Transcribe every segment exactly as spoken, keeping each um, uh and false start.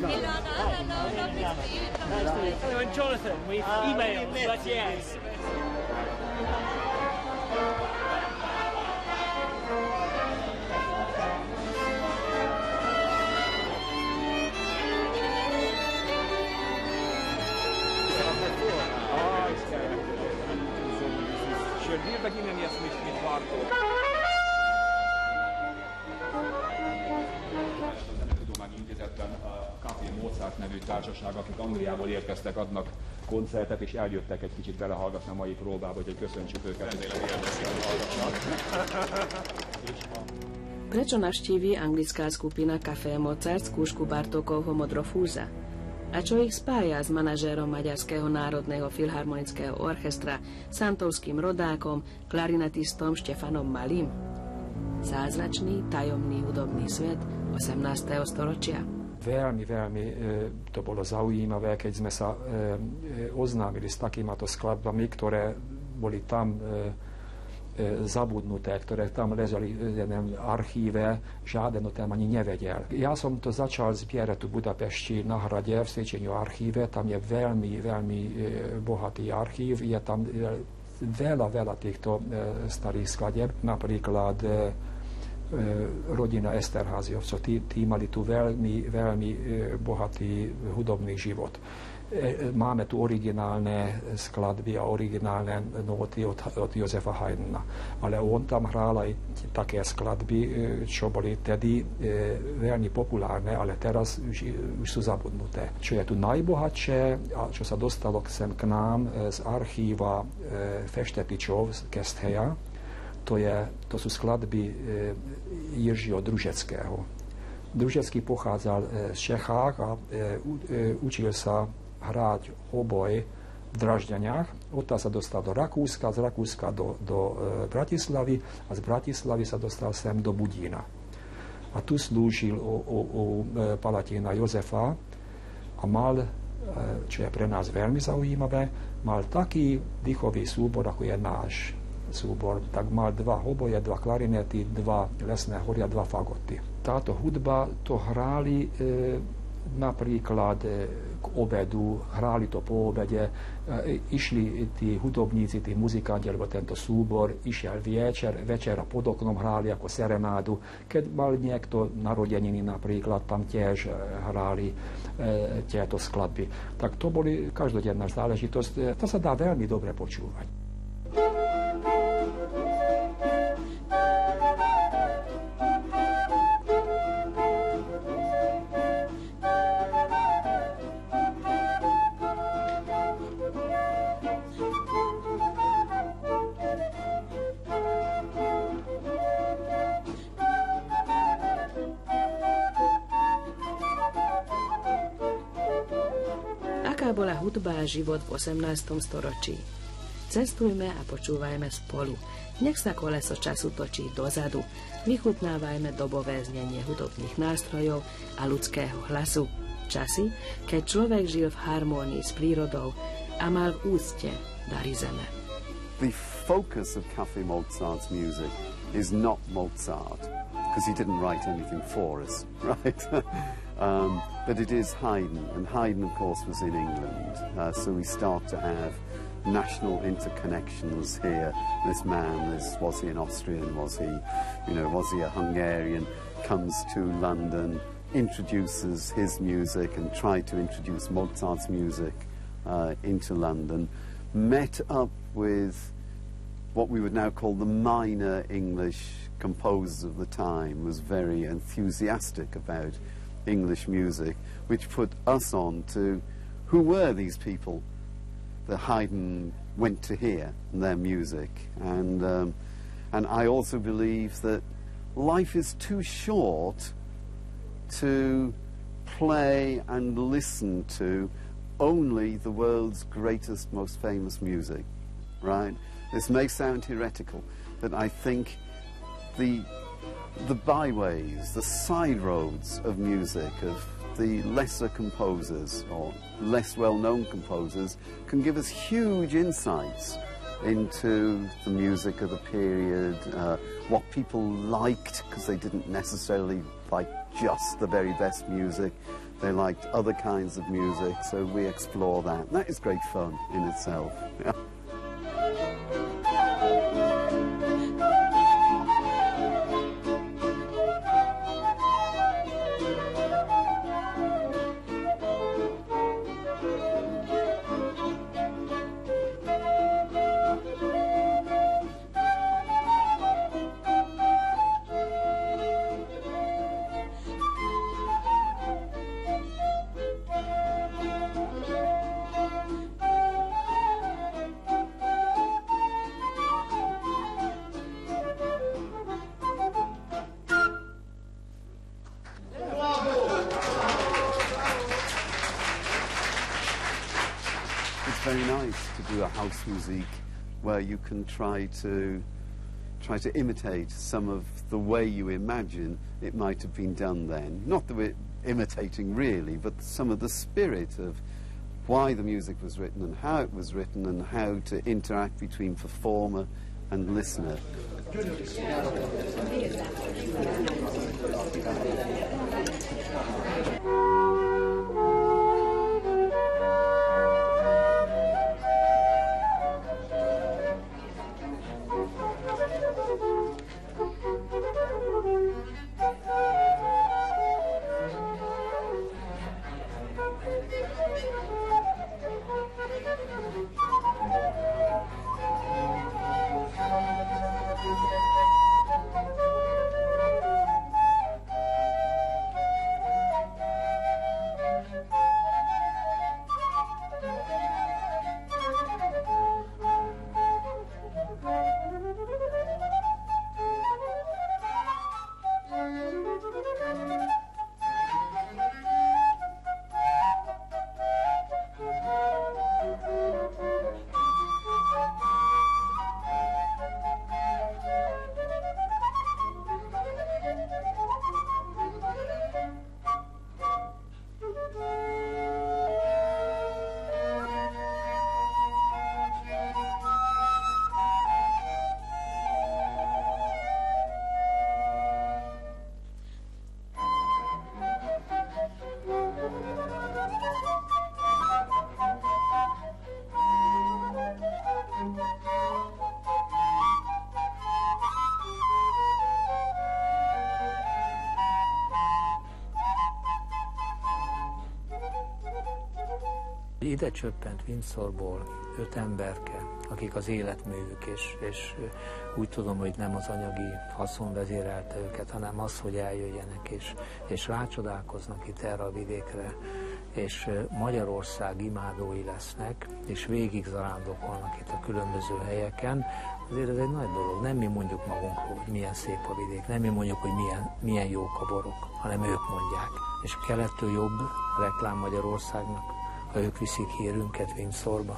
Hello, I'm Jonathan. We've uh, emailed, we but yes. Schön, wir beginnen jetzt mit, mit Bartók. Tudományintézetben a Café Mozart nevű társaság, akik Angliából érkeztek, adnak koncertet, és eljöttek egy kicsit belehallgatni a mai próbába, hogy köszöntsük őket. Remélem érdekesen hallgatnak. Prečo navštíví anglická skupina Café Mozart skúšku Bartókovho Modrofúza? A čo ich spája s manažérom Maďarského národného filharmonického orchestra, santovským rodákom, klarinetistom Štefanom Malým? Zázračný, tajomný hudobný svet osemnásteho storočia. Veľmi, veľmi to bolo zaujímavé, keď sme sa oznámili s takýmato skladbami, ktoré boli tam zabudnuté, ktoré tam ležali v jednom archíve, žiaden o tom ani nevedel. Ja som to začal zbierať tu v Budapešti na hrade v Széchenyi archíve, tam je veľmi, veľmi bohatý archív, je tam veľa, veľa týchto starých skladieb, napríklad rodina Esterházyovcov, tí, tí mali tu veľmi, veľmi bohatý hudobný život. Máme tu originálne skladby a originálne nóty od, od Josefa Haydna. Ale on tam hral aj také skladby, čo boli tedy veľmi populárne, ale teraz už, už sú zabudnuté. Čo je tu najbohatšie a čo sa dostalo sem k nám z archíva Feštetičov z Keszthelya, to, je, to sú skladby Jiřího Družeckého. Družecký pochádzal z Čechách a učil sa hrať oboj v Dražďaniach. Odtiaľ sa dostal do Rakúska, z Rakúska do, do e, Bratislavy a z Bratislavy sa dostal sem do Budína. A tu slúžil u, u, u palatína Jozefa a mal, e, čo je pre nás veľmi zaujímavé, mal taký dýchový súbor, ako je náš súbor. Tak mal dva hoboje, dva klarinety, dva lesné hory a dva fagoty. Táto hudba to hráli e, napríklad k obedu, hráli to po obede, išli tí hudobníci, tí muzikanti, alebo tento súbor, išiel večer, večera pod oknom hráli ako serenádu. Keď mal niekto narodeniny napríklad, tam tiež hráli e, tieto skladby. Tak to boli každodenná záležitosť. To sa dá veľmi dobre počúvať. Bola hudba a život v osemnástom storočí. Cestujme a počúvajme spolu. Nech sa koleso času točí dozadu. Vychutnávajme dobové znenie hudobných nástrojov a ľudského hlasu. Časy, keď človek žil v harmónii s prírodou a mal v úcte dary zeme. The focus of Café Mozart's music is not Mozart, because he didn't write anything for us, right? Um, but it is Haydn, and Haydn, of course, was in England, uh, so we start to have national interconnections here. This man, this, was he an Austrian, was he, you know, was he a Hungarian, comes to London, introduces his music and tried to introduce Mozart's music uh, into London, met up with what we would now call the minor English composers of the time, was very enthusiastic about English music, which put us on to who were these people that Haydn went to hear, their music. And, um, and I also believe that life is too short to play and listen to only the world's greatest, most famous music, right? This may sound heretical, but I think the the byways, the side roads of music, of the lesser composers or less well-known composers, can give us huge insights into the music of the period, uh, what people liked, because they didn't necessarily like just the very best music, They liked other kinds of music, so we explore that. And that is great fun in itself. Yeah. Very nice to do a house music where you can try to try to imitate some of the way you imagine it might have been done then. Not that we're imitating really, but some of the spirit of why the music was written and how it was written and how to interact between performer and listener. Ide csöppent Windsorból öt emberke, akik az életművük, és, és úgy tudom, hogy nem az anyagi haszon vezérelte őket, hanem az, hogy eljöjjenek, és, és rácsodálkoznak itt erre a vidékre, és Magyarország imádói lesznek, és végig zarándokolnak itt a különböző helyeken. Azért ez egy nagy dolog. Nem mi mondjuk magunkról, hogy milyen szép a vidék, nem mi mondjuk, hogy milyen, milyen jók a borok, hanem ők mondják. És kelettől jobb reklám Magyarországnak, ha ők viszik hírünket Windsorba.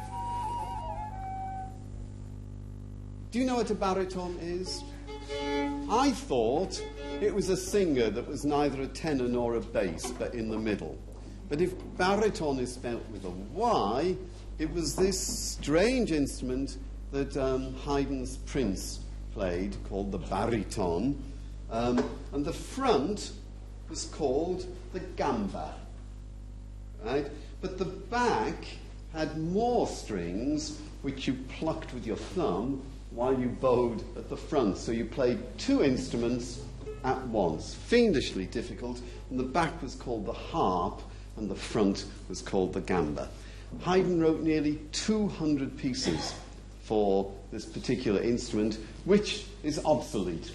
Do you know what a baritone is? I thought it was a singer that was neither a tenor nor a bass, but in the middle. But if baritone is spelt with a Y, it was this strange instrument that um, Haydn's Prince played, called the baritone. Um, and the front was called the gamba, right? But the back had more strings, which you plucked with your thumb while you bowed at the front. So you played two instruments at once. Fiendishly difficult. And the back was called the harp, and the front was called the gamba. Haydn wrote nearly two hundred pieces for this particular instrument, which is obsolete.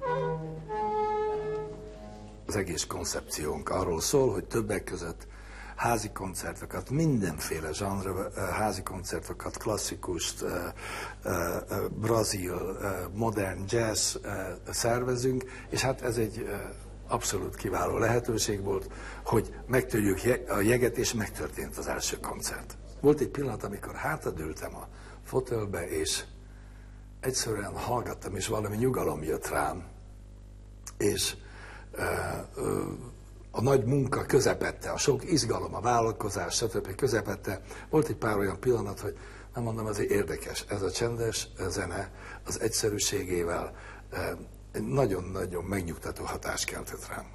Az egész koncepciónk arról szól, hogy többek között házi koncertokat, mindenféle zsanra házi koncertokat, klasszikust, brazil, modern jazz szervezünk, és hát ez egy abszolút kiváló lehetőség volt, hogy megtörjük a jeget, és megtörtént az első koncert. Volt egy pillanat, amikor hátradőltem a fotelbe, és egyszerűen hallgattam, és valami nyugalom jött rám, és a nagy munka közepette, a sok izgalom, a vállalkozás, stb. Közepette, volt egy pár olyan pillanat, hogy nem mondom, azért érdekes, ez a csendes zene az egyszerűségével nagyon-nagyon megnyugtató hatást keltett rám.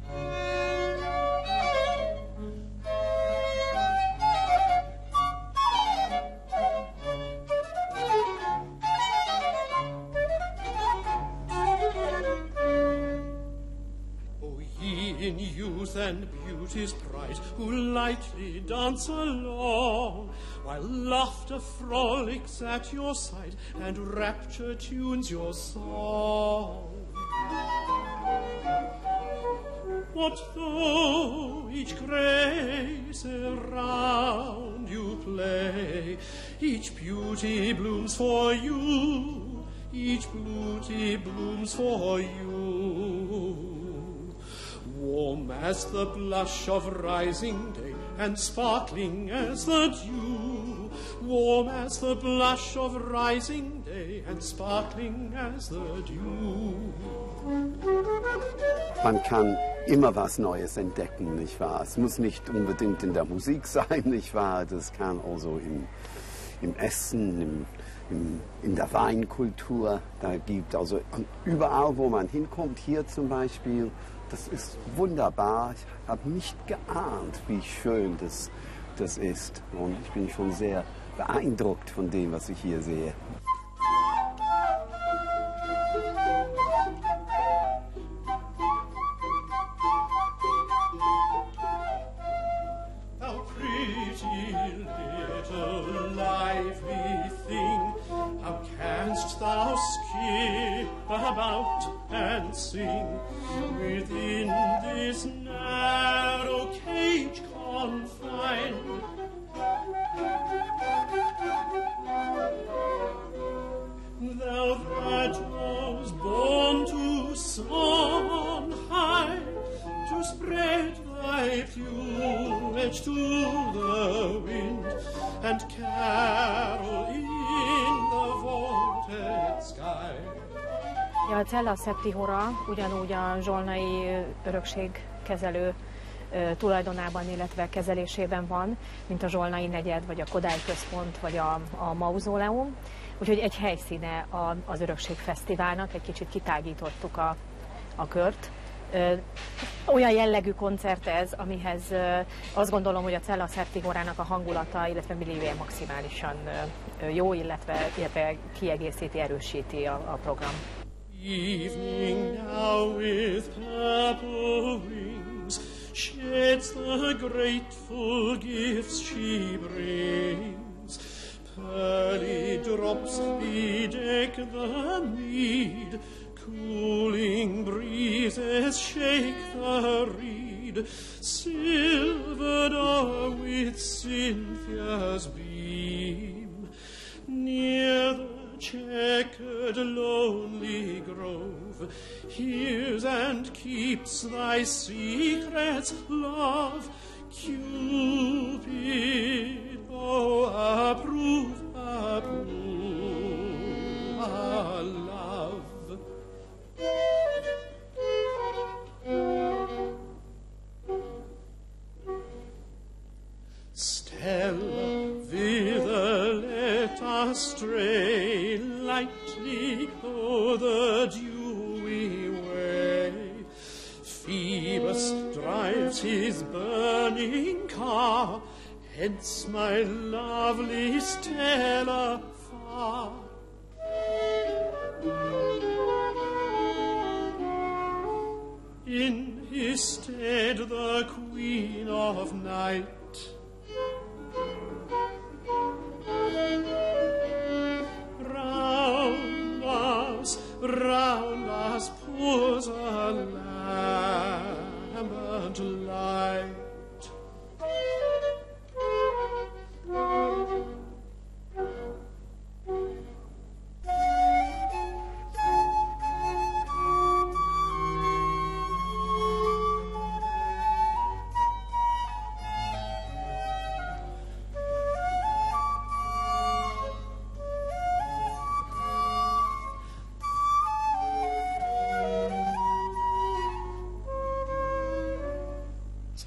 In youth and beauty's pride, who lightly dance along, while laughter frolics at your side, and rapture tunes your song. What though each grace around you play, each beauty blooms for you, each beauty blooms for you. Warm as the blush of rising day, and sparkling as the dew. Warm as the blush of rising day, and sparkling as the dew. Man kann immer was Neues entdecken, nicht wahr? Es muss nicht unbedingt in der Musik sein, nicht wahr? Das kann also im, im Essen, im, im, in der Weinkultur, da gibt also überall, wo man hinkommt, hier zum Beispiel, das ist wunderbar. Ich habe nicht geahnt, wie schön das, das ist. Und ich bin schon sehr beeindruckt von dem, was ich hier sehe. Thou pretty little lively thing, how canst thou skip about and sing within this narrow cage confined? Thou that was born to soar high, to spread thy plumage to the wind, and carol in the vaulted sky. A Cella Szepti Hora ugyanúgy a zsolnai örökségkezelő tulajdonában, illetve kezelésében van, mint a Zsolnai negyed, vagy a Kodály központ, vagy a, a mauzóleum. Úgyhogy egy helyszíne az Örökségfesztiválnak, egy kicsit kitágítottuk a, a kört. Olyan jellegű koncert ez, amihez azt gondolom, hogy a Cella Szepti Horának a hangulata, illetve milliója maximálisan jó, illetve, illetve kiegészíti, erősíti a, a program. Evening now with purple wings sheds the grateful gifts she brings. Pearly drops bedeck the mead, cooling breezes shake the reed, silvered o'er with Cynthia's beam. Near the checkered lonely grove hears and keeps thy secrets, love. Cupid, oh, approve, approve our love. Stella, thither let us stray lightly o'er the dewy way. Phoebus drives his burning car, hence my lovely Stella far. In his stead the Queen of Night round us, round us pours a lambent light.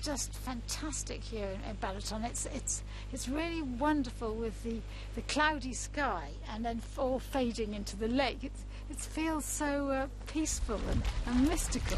just fantastic here in, in Balaton. It's it's it's really wonderful with the the cloudy sky and then all fading into the lake. It it feels so uh, peaceful and, and mystical.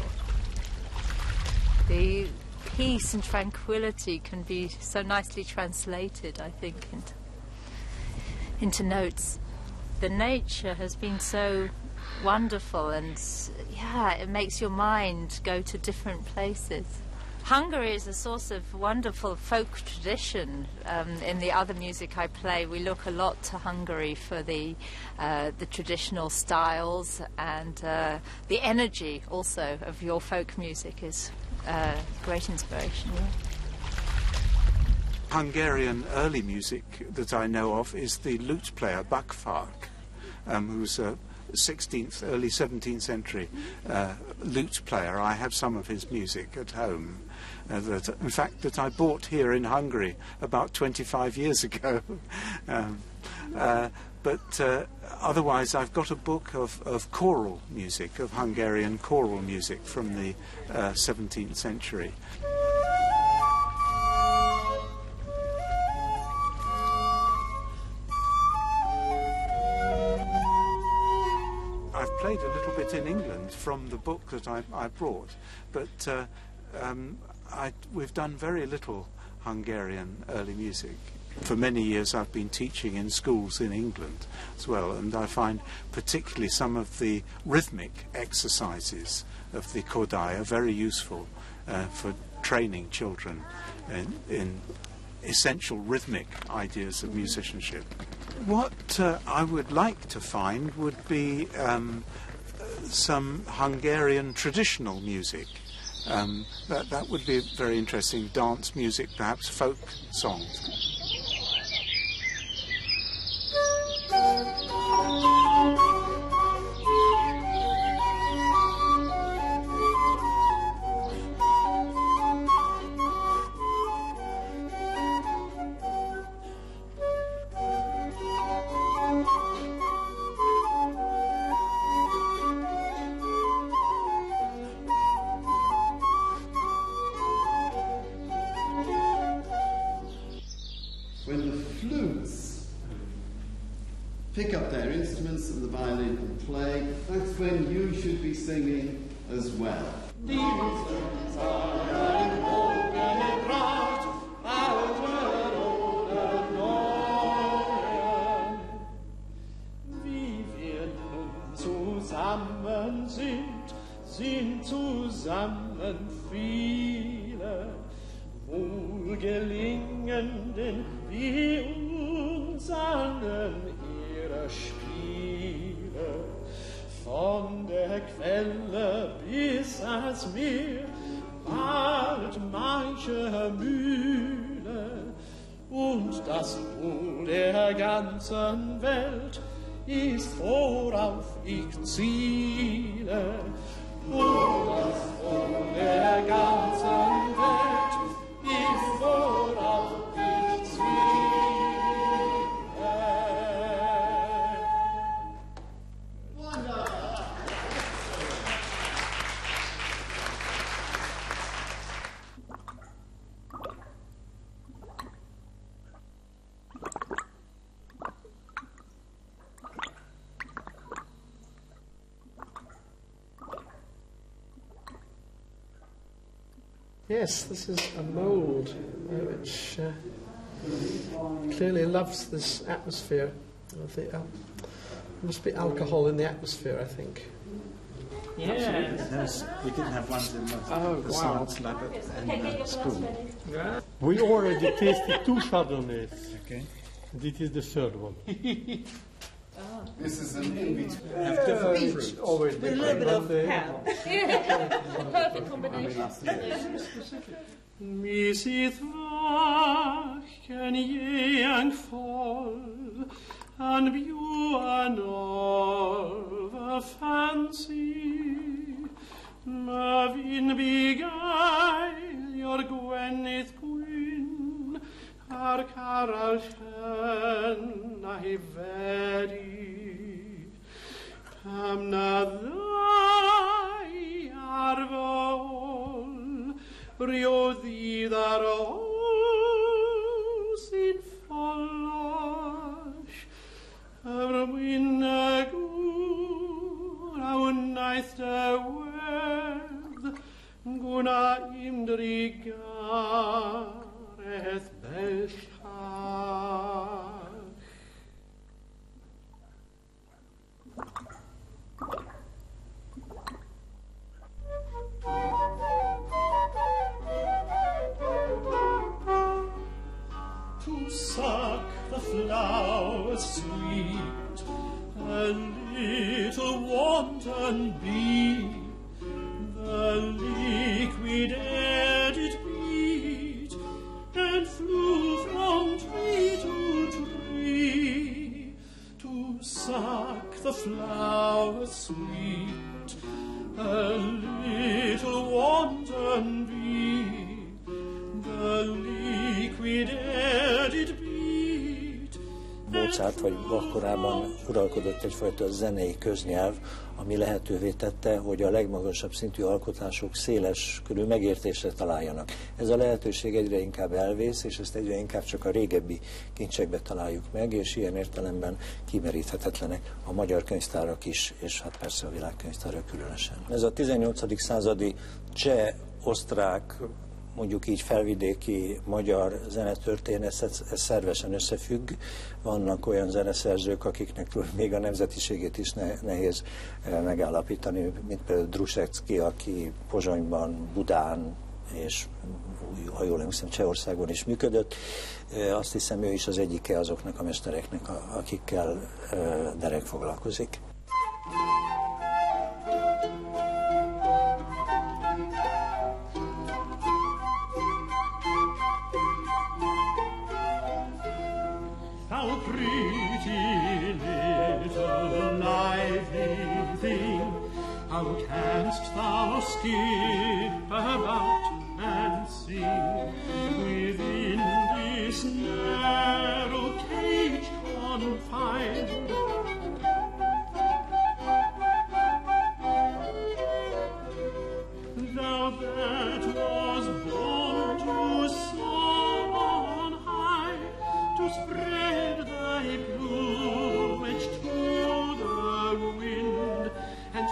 The peace and tranquility can be so nicely translated, I think, into, into notes. The nature has been so wonderful, and yeah, it makes your mind go to different places. Hungary is a source of wonderful folk tradition. Um, in the other music I play, we look a lot to Hungary for the uh, the traditional styles, and uh, the energy also of your folk music is uh, great inspiration. Yeah. Hungarian early music that I know of is the lute player Bakfark, um, who's a sixteenth, early seventeenth century uh, lute player. I have some of his music at home. Uh, that, in fact, that I bought here in Hungary about twenty-five years ago. um, uh, but uh, otherwise, I've got a book of, of choral music, of Hungarian choral music from the uh, seventeenth century. I've played a little bit in England from the book that I, I brought, but uh, um, I, we've done very little Hungarian early music. For many years I've been teaching in schools in England as well, and I find particularly some of the rhythmic exercises of the Kodály are very useful uh, for training children in, in essential rhythmic ideas of musicianship. What uh, I would like to find would be um, some Hungarian traditional music. Um, that, that would be very interesting. Dance music, perhaps folk songs. When the flutes pick up their instruments and the violin and play, that's when you should be singing as well. Wie wir nun zusammen sind, sind zusammen viele wohlgelingenden wie uns allen ihre Spiele. Von der Quelle bis ans Meer bald manche Mühle, und das Wohl der ganzen Welt ist, worauf ich ziele. Und das Wohl der ganzen Welt ist, worauf ich ziele. Yes, this is a mould uh, which uh, clearly loves this atmosphere. Of the, uh, there must be alcohol in the atmosphere, I think. Yeah. Yes, we did have ones in the, oh, the wow. science lab at uh, school. Yeah. We already tasted two Chardonnays. Okay. This is the third one. This is an in-between. Have different fruits. Always With a little bit of hell. Perfect combination. Mi sitt vaken geng voll an bjuan of fancy. Ma vin beguile your Gwyneth Gwyn ar caral llen a'i feri. Pam na ddau ar fy ôl brio thee that house in Fallash, ever win a good, our nice to wed, guna imdrigareth belshach. To suck the flowers sweet, a little wanton bee, the liquid air did beat, and flew from tree to tree. To suck the flowers sweet, a little wanton bee, the liquid air did beat. Mozart vagy Bach korában uralkodott egyfajta zenei köznyelv, ami lehetővé tette, hogy a legmagasabb szintű alkotások széles körű megértésre találjanak. Ez a lehetőség egyre inkább elvész, és ezt egyre inkább csak a régebbi kincsekbe találjuk meg, és ilyen értelemben kimeríthetetlenek a magyar könyvtárak is, és hát persze a világkönyvtárak különösen. Ez a tizennyolcadik századi cseh, osztrák, mondjuk így felvidéki magyar zenetörténet, ez szervesen összefügg. Vannak olyan zeneszerzők, akiknek még a nemzetiségét is nehéz megállapítani, mint például Drusecki, aki Pozsonyban, Budán és, ha jól emlékszem, Csehországban is működött. Azt hiszem, ő is az egyike azoknak a mestereknek, akikkel Derek foglalkozik. Thou pretty little lively thing, how canst thou skip about and sing within this narrow cage confined? Thou that was born to soar on high, to spread thy plumage to the wind, and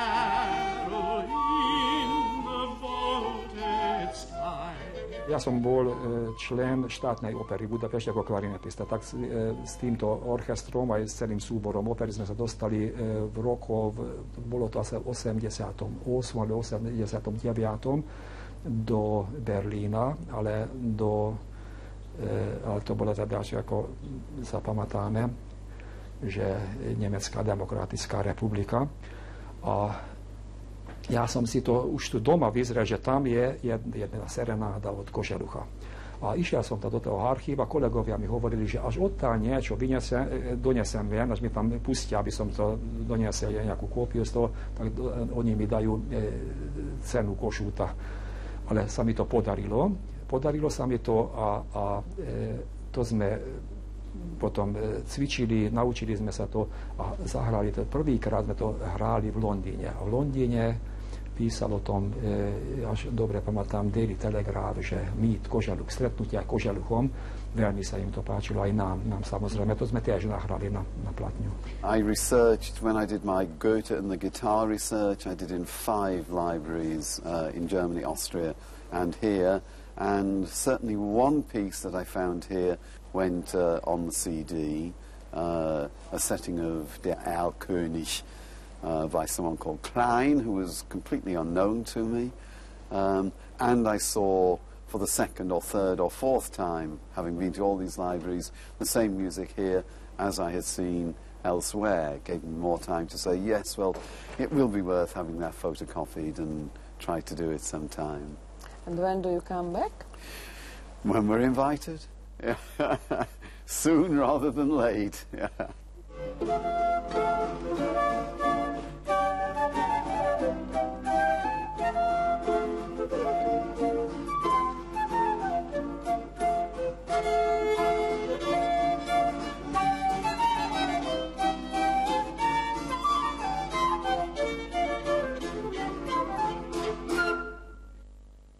carol in the vaulted sky. Ja som bol člen štátnej opery Budapešť ako klarinetista, tak s týmto orchestrom aj s celým súborom opery sme sa dostali v rokoch, bolo to asi v osemdesiatom ôsmom alebo osemdesiatom deviatom do Berlína, ale do ale to bolo teda, že ako sa pamatáme, že Nemecká demokratická republika. A ja som si to už tu doma vyzrel, že tam je jedna serenáda od Koželucha. A išiel som tam do toho archíva, kolegovia mi hovorili, že až odtiaľ niečo vynesem, donesem ven, až mi tam pustia, aby som to doniesel nejakú kópiu z toho, tak oni mi dajú cenu košúta. Ale sa mi to podarilo. Podarilo sa mi to a, a e, to sme potom cvičili, naučili sme sa to a zahrali to. Prvýkrát sme to hráli v Londýne. A v Londýne písal o tom, e, až dobre pamätám, Daily Telegraph, že mýt Koželuch, stretnutia Koželuchom, veľmi sa im to páčilo, aj nám, nám samozrejme, to sme tiež nahrali na, na platňu. I researched, when I did my Goethe and the guitar research, I did in five libraries uh, in Germany, Austria and here. And certainly one piece that I found here went uh, on the C D, uh, a setting of Der Erlkönig uh, by someone called Klein, who was completely unknown to me. Um, and I saw, for the second or third or fourth time, having been to all these libraries, the same music here as I had seen elsewhere. It gave me more time to say, yes, well, it will be worth having that photocopied and try to do it sometime. And when do you come back? When we're invited. Soon rather than late. Yeah.